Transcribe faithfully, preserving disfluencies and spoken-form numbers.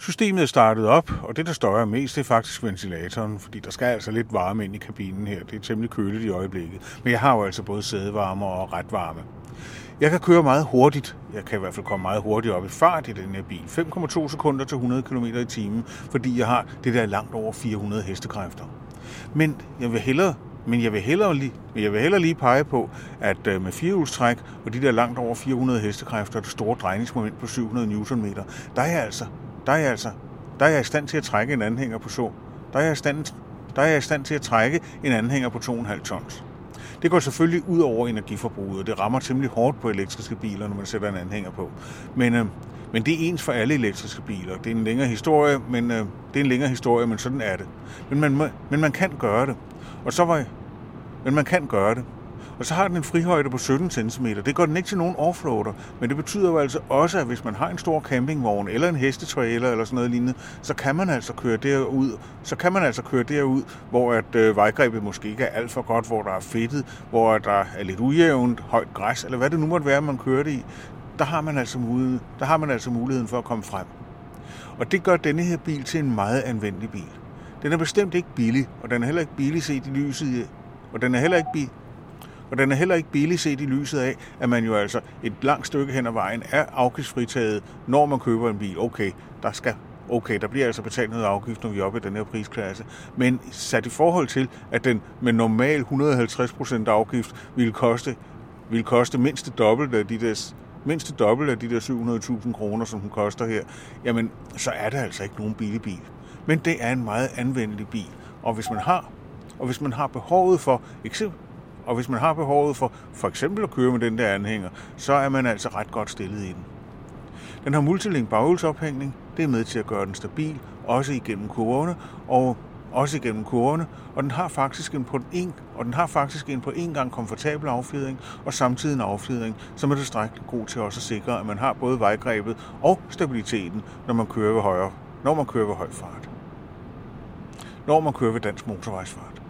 Systemet er startet op, og det, der støjer mest, det er faktisk ventilatoren, fordi der skal altså lidt varme ind i kabinen her. Det er temmelig køligt i øjeblikket, men jeg har jo altså både sædevarme og ret varme. Jeg kan køre meget hurtigt. Jeg kan i hvert fald komme meget hurtigt op i fart i den her bil. fem komma to sekunder til hundrede kilometer i timen, fordi jeg har det der langt over fire hundrede hestekræfter. Men jeg vil hellere Men jeg vil hellere lige, jeg vil hellere lige pege på, at med firehjulstræk og de der langt over fire hundrede hestekræfter og det store drejningsmoment på syv hundrede newtonmeter, der er jeg altså, der er jeg altså, der er jeg i stand til at trække en anhænger på så. Der er jeg i stand, der er jeg i stand til at trække en anhænger på to komma fem tons. Det går selvfølgelig ud over energiforbruget, og det rammer temmelig hårdt på elektriske biler, når man sætter en anhænger på. Men, øh, men det er ens for alle elektriske biler. Det er en længere historie, men øh, det er en længere historie, men sådan er det. Men man, men man kan gøre det. Og så var jeg, men man kan gøre det. Og så har den en frihøjde på sytten centimeter. Det gør den ikke til nogen offroader, men det betyder jo altså også, at hvis man har en stor campingvogn eller en hestetrailer eller sådan noget lignende, så kan man altså køre derud, så kan man altså køre derud, hvor at øh, vejgrebet måske ikke er alt for godt, hvor der er fedtet, hvor der er lidt ujævnt, højt græs, eller hvad det nu måtte være, man kører det i. Der har man altså muligheden, der har man altså muligheden for at komme frem. Og det gør denne her bil til en meget anvendelig bil. Den er bestemt ikke billig, og den er heller ikke billig set i lyset, og den er heller ikke billig. Og den er heller ikke billig set i lyset af, at man jo altså et langt stykke hen ad vejen er afgiftsfritaget, når man køber en bil. Okay, der skal, okay, der bliver altså betalt noget afgift, når vi er oppe i den her prisklasse. Men sat i forhold til, at den med normal et hundrede og halvtreds procent afgift ville koste, ville koste mindst det dobbelte af de der, mindst det dobbelte af de der syv hundrede tusind kroner, som den koster her, jamen så er det altså ikke nogen billig bil. Men det er en meget anvendelig bil. Og hvis man har, og hvis man har behovet for eksempel Og hvis man har behovet for for eksempel at køre med den der anhænger, så er man altså ret godt stillet i den. Den har multilink baghjulsophængning. Det er med til at gøre den stabil, også igennem kurverne, og også igennem kurverne, og den har faktisk en på en, og den har faktisk en på en gang komfortabel affjedring, og samtidig en affjedring, som er tilstrækkeligt god til også at sikre, at man har både vejgrebet og stabiliteten, når man kører ved højere, når man kører ved høj fart. Når man kører ved dansk motorvejsfart.